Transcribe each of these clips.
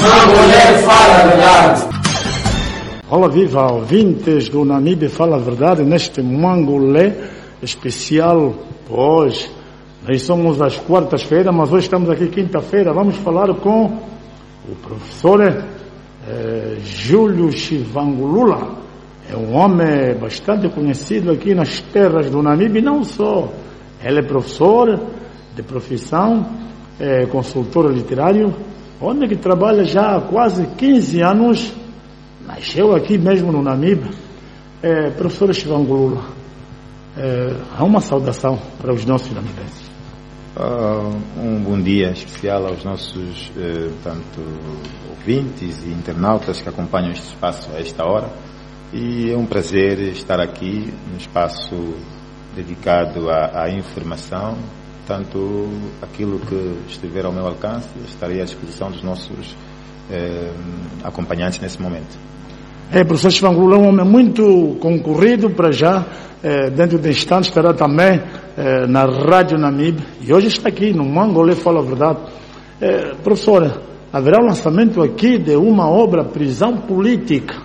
Mangolé fala a verdade. Olá, viva ouvintes do Namibe Fala a Verdade, neste Mangolé especial hoje. Nós somos às quartas-feiras, mas hoje estamos aqui quinta-feira. Vamos falar com o professor Júlio Chivangulula. É um homem bastante conhecido aqui nas terras do Namibe, não só. Ele é professor de profissão, consultor literário, onde que trabalha já há quase 15 anos. Nasceu aqui mesmo no Namibe. Professor Chivangulula, há uma saudação para os nossos namibenses. Um bom dia especial aos nossos tanto ouvintes e internautas que acompanham este espaço a esta hora. E é um prazer estar aqui no espaço dedicado à informação, tanto aquilo que estiver ao meu alcance, estarei à disposição dos nossos acompanhantes nesse momento. Professor Chivangulula é um homem muito concorrido para já. Dentro de instantes estará também na Rádio Namibe e hoje está aqui no Mangolé Fala a Verdade. Professora, haverá o lançamento aqui de uma obra Prisão Política.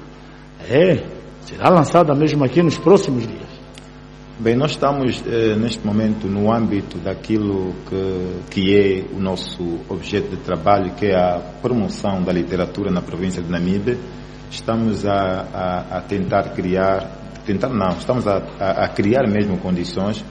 Será lançada mesmo aqui nos próximos dias. Bem, nós estamos neste momento no âmbito daquilo que é o nosso objeto de trabalho, que é a promoção da literatura na província de Namibe. Estamos a tentar estamos a criar mesmo condições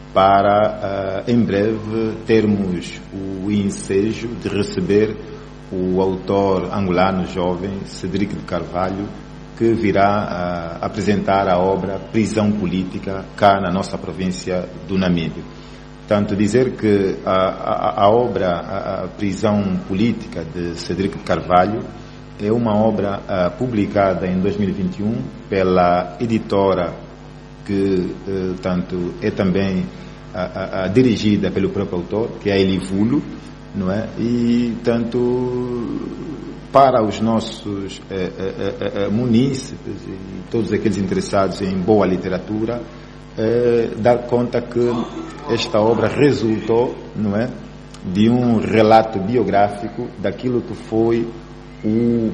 para em breve termos o ensejo de receber o autor angolano jovem Cedric de Carvalho, que virá apresentar a obra Prisão Política cá na nossa província do Namibe. Tanto dizer que a obra Prisão Política de Cedric de Carvalho é uma obra publicada em 2021 pela editora que tanto é também dirigida pelo próprio autor, que é a Elivulo, não é? E tanto para os nossos munícipes e todos aqueles interessados em boa literatura, dar conta que esta obra resultou, não é, de um relato biográfico daquilo que foi um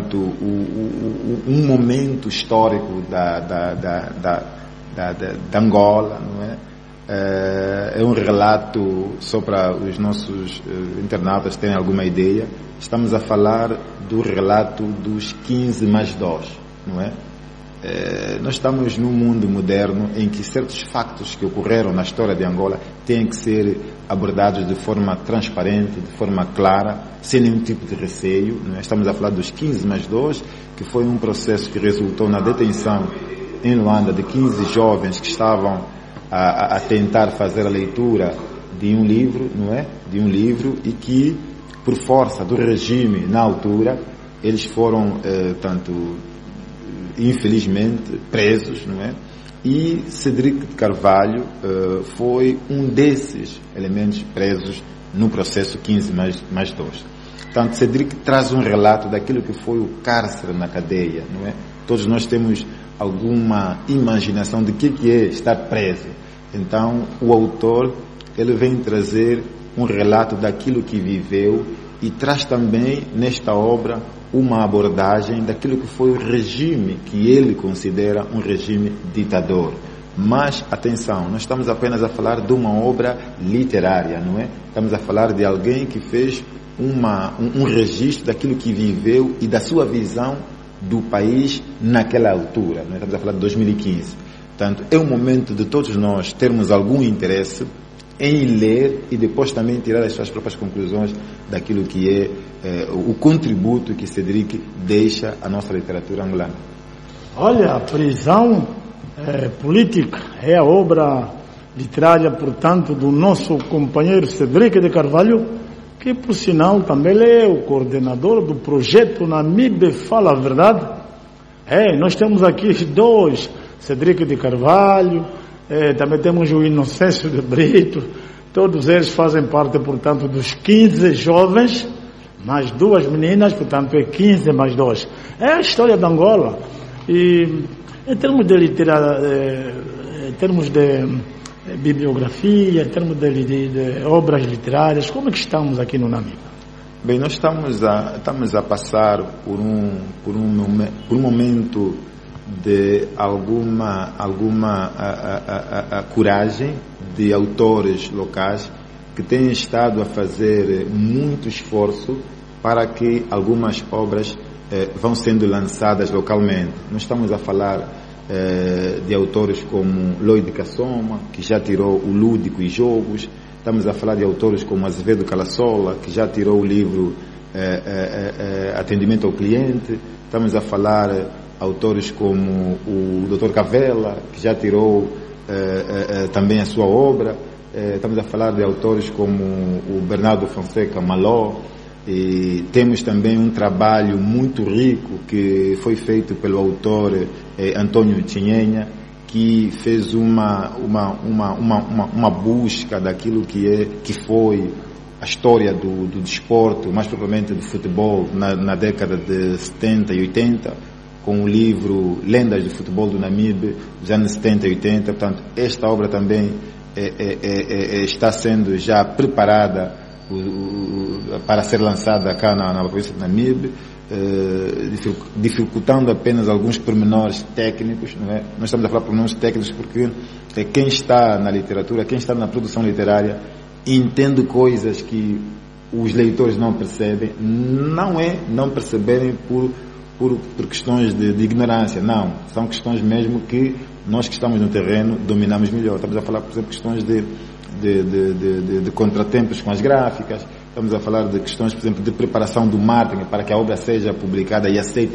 momento histórico da Angola, não é? É um relato, só para os nossos internautas terem alguma ideia, estamos a falar do relato dos 15 mais 2, não é? Nós estamos num mundo moderno em que certos factos que ocorreram na história de Angola têm que ser abordados de forma transparente, de forma clara, sem nenhum tipo de receio, não é? Estamos a falar dos 15 mais 2, que foi um processo que resultou na detenção em Luanda de 15 jovens que estavam a tentar fazer a leitura de um livro, não é? De um livro, e que, por força do regime na altura, eles foram, infelizmente, presos, não é? E Cedric de Carvalho foi um desses elementos presos no processo 15 mais 2. Portanto, Cedric traz um relato daquilo que foi o cárcere na cadeia, não é? Todos nós temos alguma imaginação de que é estar preso. Então, o autor, ele vem trazer um relato daquilo que viveu e traz também, nesta obra, uma abordagem daquilo que foi o regime que ele considera um regime ditador. Mas, atenção, nós estamos apenas a falar de uma obra literária, não é? Estamos a falar de alguém que fez um registro daquilo que viveu e da sua visão do país naquela altura, não é? Estamos a falar de 2015. Portanto, é o momento de todos nós termos algum interesse em ler e depois também tirar as suas próprias conclusões daquilo que é o contributo que Cedric deixa à nossa literatura angolana. Olha, a Prisão Política é a obra literária, portanto, do nosso companheiro Cedric de Carvalho, que, por sinal, também é o coordenador do projeto Namibe Fala a Verdade. Nós temos aqui dois, Cedric de Carvalho, também temos o Inocêncio de Brito, todos eles fazem parte, portanto, dos 15 jovens, mais 2 meninas, portanto é 15 mais 2. É a história de Angola. E em termos de literatura, em termos de bibliografia, em termos de obras literárias, como é que estamos aqui no Namibe? Bem, nós estamos a passar por um momento de alguma coragem de autores locais que têm estado a fazer muito esforço para que algumas obras vão sendo lançadas localmente. Nós estamos a falar de autores como Lloyd Kassoma, que já tirou o Lúdico e Jogos. Estamos a falar de autores como Azevedo Calassola, que já tirou o livro Atendimento ao Cliente. Estamos a falar autores como o Dr. Cavela, que já tirou também a sua obra. Estamos a falar de autores como o Bernardo Fonseca Maló. E temos também um trabalho muito rico que foi feito pelo autor Antônio Tinhenha, que fez uma busca daquilo que foi a história do desporto, mais propriamente do futebol, na década de 70 e 80, com o livro Lendas do Futebol do Namibe, dos anos 70 e 80. Portanto, esta obra também está sendo já preparada para ser lançada cá na província de Namibe, dificultando apenas alguns pormenores técnicos, não é? Nós estamos a falar de pormenores técnicos porque quem está na literatura, quem está na produção literária, entende coisas que os leitores não percebem. Não perceberem por questões de ignorância, não. São questões mesmo que nós que estamos no terreno dominamos melhor. Estamos a falar, por exemplo, questões de contratempos com as gráficas. Estamos a falar de questões, por exemplo, de preparação do marketing para que a obra seja publicada e aceita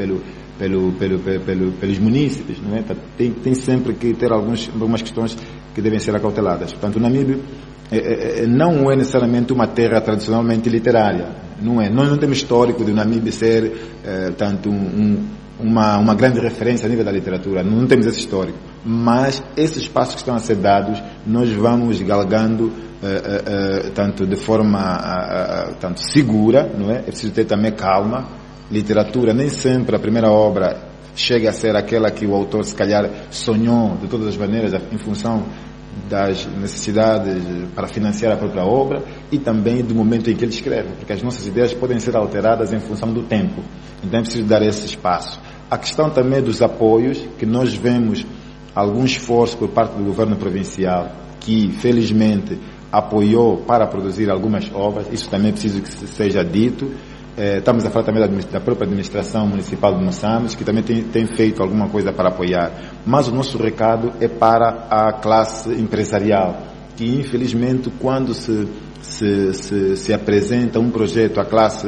pelos munícipes, não é? Tem sempre que ter algumas questões que devem ser acauteladas. Portanto, o Namibe não é necessariamente uma terra tradicionalmente literária, não é? Nós não temos histórico de o Namibe ser tanto uma grande referência a nível da literatura, não temos esse histórico, mas esses passos que estão a ser dados, nós vamos galgando tanto de forma tanto segura, não é? É preciso ter também calma. Literatura, nem sempre a primeira obra chega a ser aquela que o autor se calhar sonhou de todas as maneiras em função das necessidades para financiar a própria obra e também do momento em que ele escreve, porque as nossas ideias podem ser alteradas em função do tempo. Então é preciso dar esse espaço. A questão também dos apoios, que nós vemos algum esforço por parte do governo provincial, que felizmente apoiou para produzir algumas obras, isso também é preciso que seja dito. Estamos a falar também da própria administração municipal de Moçambique, que também tem feito alguma coisa para apoiar. Mas o nosso recado é para a classe empresarial, que infelizmente quando se apresenta um projeto à classe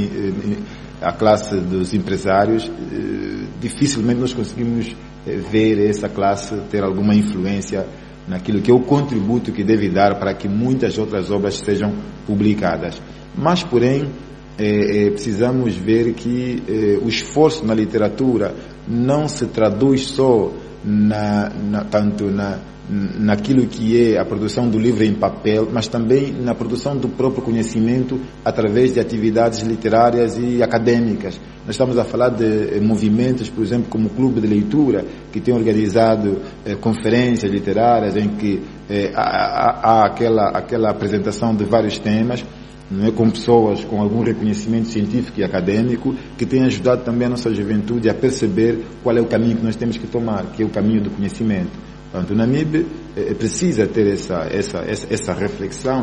dos empresários, dificilmente nós conseguimos ver essa classe ter alguma influência naquilo que é o contributo que deve dar para que muitas outras obras sejam publicadas. Mas, porém, precisamos ver que o esforço na literatura não se traduz só tanto naquilo que é a produção do livro em papel, mas também na produção do próprio conhecimento através de atividades literárias e acadêmicas. Nós estamos a falar de movimentos, por exemplo, como o Clube de Leitura, que tem organizado conferências literárias em que há aquela apresentação de vários temas, não é, com pessoas com algum reconhecimento científico e acadêmico, que têm ajudado também a nossa juventude a perceber qual é o caminho que nós temos que tomar, que é o caminho do conhecimento. Portanto, o Namibe precisa ter essa reflexão,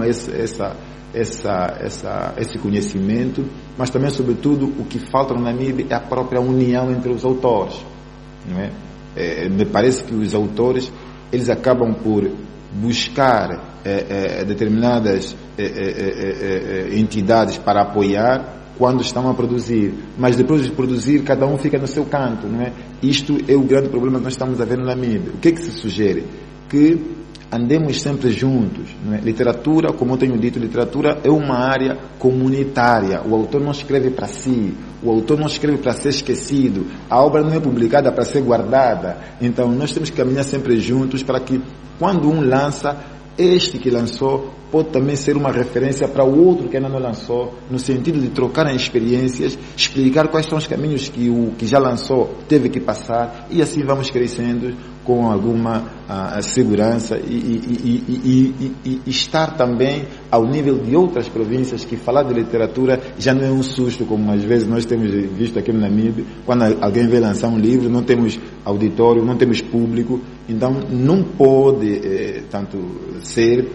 esse conhecimento, mas também, sobretudo, o que falta no Namibe é a própria união entre os autores, não é? Me parece que os autores, eles acabam por buscar determinadas entidades para apoiar quando estão a produzir, mas depois de produzir cada um fica no seu canto, não é? Isto é o grande problema que nós estamos a ver no Namibe. O que é que se sugere? Que andemos sempre juntos, não é? Literatura, como eu tenho dito, literatura é uma área comunitária. O autor não escreve para si, o autor não escreve para ser esquecido, a obra não é publicada para ser guardada. Então nós temos que caminhar sempre juntos para que quando um lança, este que lançou pode também ser uma referência para o outro que ainda não lançou, no sentido de trocarem experiências, explicar quais são os caminhos que o que já lançou teve que passar, e assim vamos crescendo com alguma segurança e estar também ao nível de outras províncias, que falar de literatura já não é um susto, como às vezes nós temos visto aqui no Namibe, quando alguém vem lançar um livro, não temos auditório, não temos público, então não pode tanto ser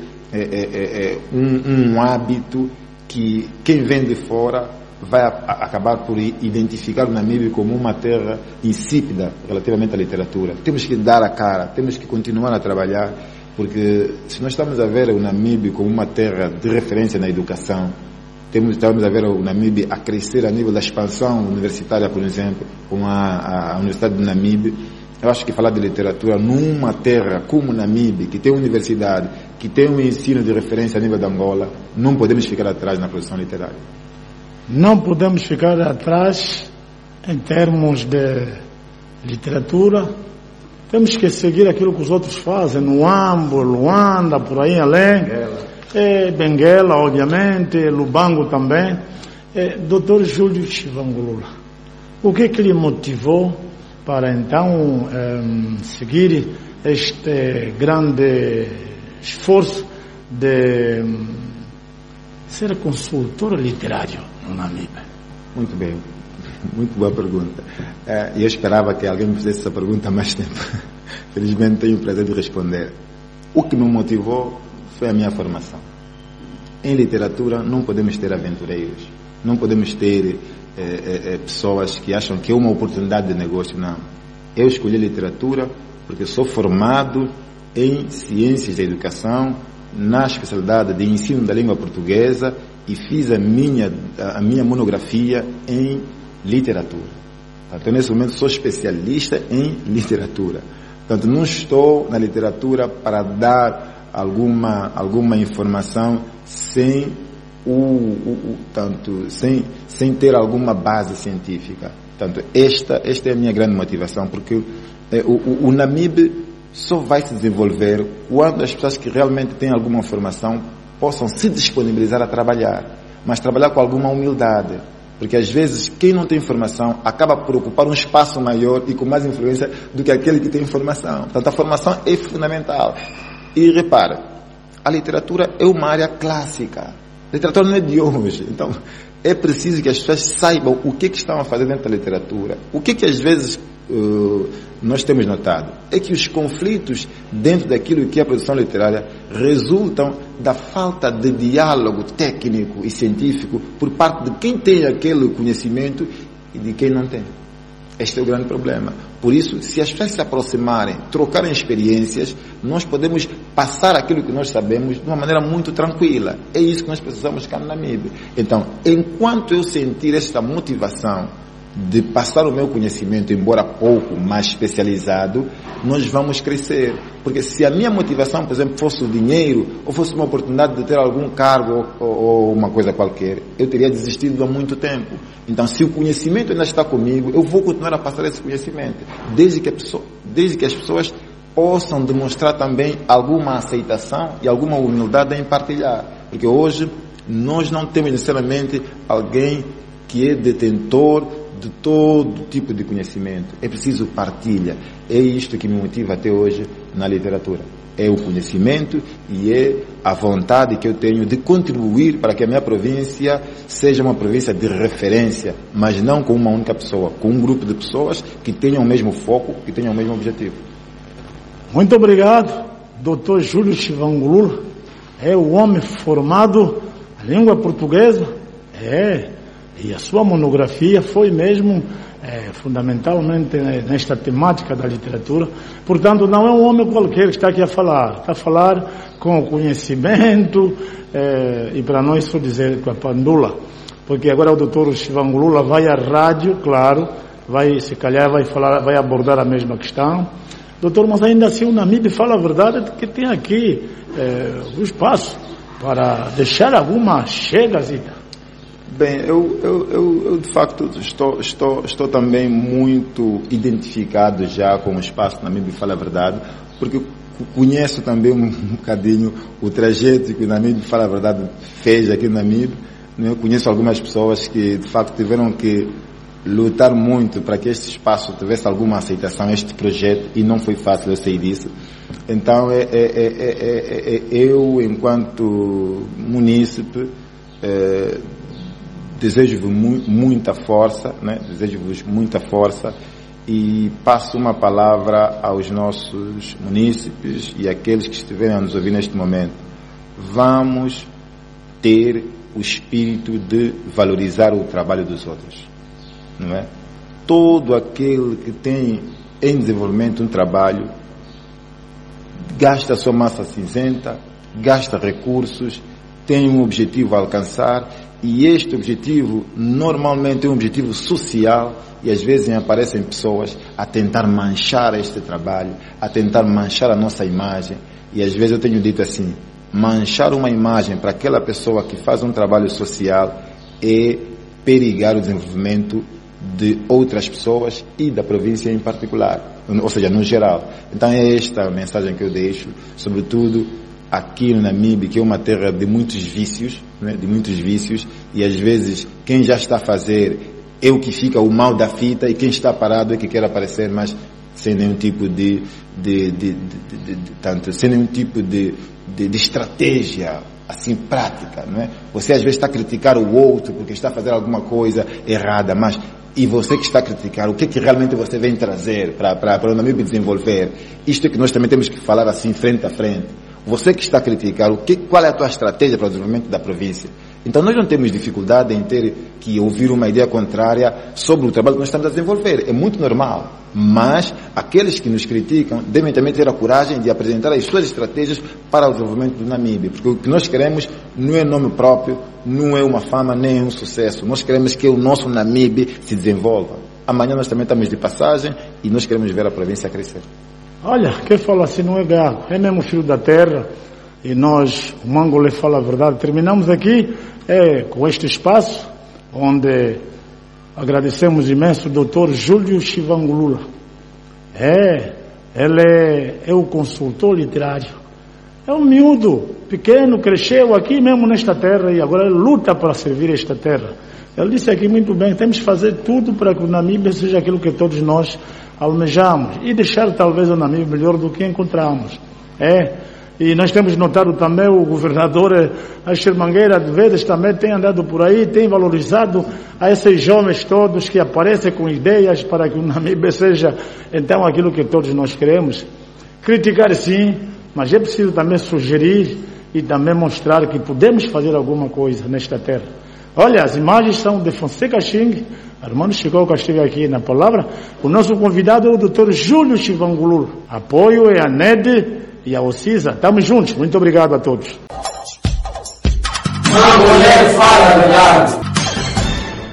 um hábito que quem vem de fora vai acabar por identificar o Namibe como uma terra insípida relativamente à literatura. Temos que dar a cara, temos que continuar a trabalhar, porque se nós estamos a ver o Namibe como uma terra de referência na educação, estamos a ver o Namibe a crescer a nível da expansão universitária, por exemplo, como a Universidade do Namibe, eu acho que falar de literatura numa terra como o Namibe, que tem universidade, que tem um ensino de referência a nível da Angola, não podemos ficar atrás na produção literária. Não podemos ficar atrás em termos de literatura. Temos que seguir aquilo que os outros fazem, no Ambo, Luanda, por aí além. Benguela, obviamente, Lubango também. Dr. Júlio Chivangulula, o que lhe motivou para então seguir este grande esforço de ser consultor literário no Namibe? Muito bem, muito boa pergunta. Eu esperava que alguém me fizesse essa pergunta há mais tempo. Felizmente tenho o prazer de responder. O que me motivou foi a minha formação. Em literatura não podemos ter aventureiros, não podemos ter pessoas que acham que é uma oportunidade de negócio, não. Eu escolhi literatura porque sou formado em ciências da educação, na especialidade de ensino da língua portuguesa, e fiz a minha monografia em literatura. Portanto, nesse momento sou especialista em literatura. Portanto, não estou na literatura para dar alguma informação sem sem ter alguma base científica. Portanto, esta é a minha grande motivação, porque o Namibe só vai se desenvolver quando as pessoas que realmente têm alguma formação possam se disponibilizar a trabalhar, mas trabalhar com alguma humildade, porque às vezes quem não tem formação acaba por ocupar um espaço maior e com mais influência do que aquele que tem formação. Portanto, a formação é fundamental. E repara, a literatura é uma área clássica, a literatura não é de hoje, então é preciso que as pessoas saibam o que estão a fazer dentro da literatura. O que às vezes nós temos notado é que os conflitos dentro daquilo que é a produção literária resultam da falta de diálogo técnico e científico por parte de quem tem aquele conhecimento e de quem não tem. Este é o grande problema. Por isso, se as pessoas se aproximarem, trocarem experiências, nós podemos passar aquilo que nós sabemos de uma maneira muito tranquila. É isso que nós precisamos cá no Namibe. Então, enquanto eu sentir esta motivação de passar o meu conhecimento, embora pouco, mais especializado, nós vamos crescer. Porque se a minha motivação, por exemplo, fosse o dinheiro, ou fosse uma oportunidade de ter algum cargo ou uma coisa qualquer, eu teria desistido há muito tempo. Então, se o conhecimento ainda está comigo, eu vou continuar a passar esse conhecimento, desde que as pessoas possam demonstrar também alguma aceitação e alguma humildade em partilhar. Porque hoje nós não temos necessariamente alguém que é detentor de todo tipo de conhecimento. É preciso partilha. É isto que me motiva até hoje na literatura. É o conhecimento e é a vontade que eu tenho de contribuir para que a minha província seja uma província de referência, mas não com uma única pessoa, com um grupo de pessoas que tenham o mesmo foco, que tenham o mesmo objetivo. Muito obrigado, Dr. Júlio Chivangulula. É o homem formado em língua portuguesa. E a sua monografia foi mesmo fundamentalmente nesta temática da literatura. Portanto, não é um homem qualquer que está aqui a falar. Está a falar com conhecimento e para nós só dizer com a pandula. Porque agora o doutor Chivangulula vai à rádio, claro, se calhar vai abordar a mesma questão. Doutor, mas ainda assim o Namibe fala a verdade que tem aqui o espaço para deixar algumas chegas e... Bem, eu de facto estou também muito identificado já com o espaço do Namibe Fala a Verdade, porque conheço também um bocadinho o trajeto que o Namibe Fala a Verdade fez aqui no Namibe. Eu conheço algumas pessoas que de facto tiveram que lutar muito para que este espaço tivesse alguma aceitação, este projeto, e não foi fácil, eu sei disso. Então, eu, enquanto munícipe, desejo-vos muita força, né? Desejo-vos muita força e passo uma palavra aos nossos munícipes e àqueles que estiverem a nos ouvir neste momento. Vamos ter o espírito de valorizar o trabalho dos outros, não é? Todo aquele que tem em desenvolvimento um trabalho gasta a sua massa cinzenta, gasta recursos, tem um objetivo a alcançar, e este objetivo normalmente é um objetivo social, e às vezes aparecem pessoas a tentar manchar este trabalho, a tentar manchar a nossa imagem, e às vezes eu tenho dito assim, manchar uma imagem para aquela pessoa que faz um trabalho social é perigar o desenvolvimento de outras pessoas e da província em particular, ou seja, no geral. Então é esta a mensagem que eu deixo, sobretudo aqui no Namibe, que é uma terra de muitos vícios, né? De muitos vícios, e às vezes quem já está a fazer é o que fica o mal da fita, e quem está parado é que quer aparecer, mas sem nenhum tipo sem nenhum tipo de estratégia assim prática, não é? Você às vezes está a criticar o outro porque está a fazer alguma coisa errada, mas e você que está a criticar, o que é que realmente você vem trazer para o Namibe desenvolver? Isto é que nós também temos que falar assim frente a frente. Você que está a criticar, qual é a tua estratégia para o desenvolvimento da província? Então nós não temos dificuldade em ter que ouvir uma ideia contrária sobre o trabalho que nós estamos a desenvolver. É muito normal. Mas aqueles que nos criticam devem também ter a coragem de apresentar as suas estratégias para o desenvolvimento do Namibe. Porque o que nós queremos não é nome próprio, não é uma fama, nem é um sucesso. Nós queremos que o nosso Namibe se desenvolva. Amanhã nós também estamos de passagem e nós queremos ver a província crescer. Olha, quem fala assim não é gago, é mesmo filho da terra, e nós, o Mangolé fala a verdade. Terminamos aqui com este espaço, onde agradecemos imenso o Dr. Júlio Chivangulula. Ele é o consultor literário. É um miúdo, pequeno, cresceu aqui mesmo nesta terra, e agora ele luta para servir esta terra. Ele disse aqui muito bem, temos que fazer tudo para que o Namibe seja aquilo que todos nós almejamos, e deixar talvez o Namibe melhor do que encontramos. E nós temos notado também o governador Asher Mangueira, de vezes também tem andado por aí, tem valorizado a esses jovens todos que aparecem com ideias para que o Namibe seja então aquilo que todos nós queremos. Criticar sim, mas é preciso também sugerir e também mostrar que podemos fazer alguma coisa nesta terra. Olha, as imagens são de Fonseca Xing, Armando Chicó, que esteve aqui na palavra. O nosso convidado é o Dr. Júlio Chivangulula. Apoio é a NED e a OCISA. Estamos juntos. Muito obrigado a todos. Uma mulher fala a verdade.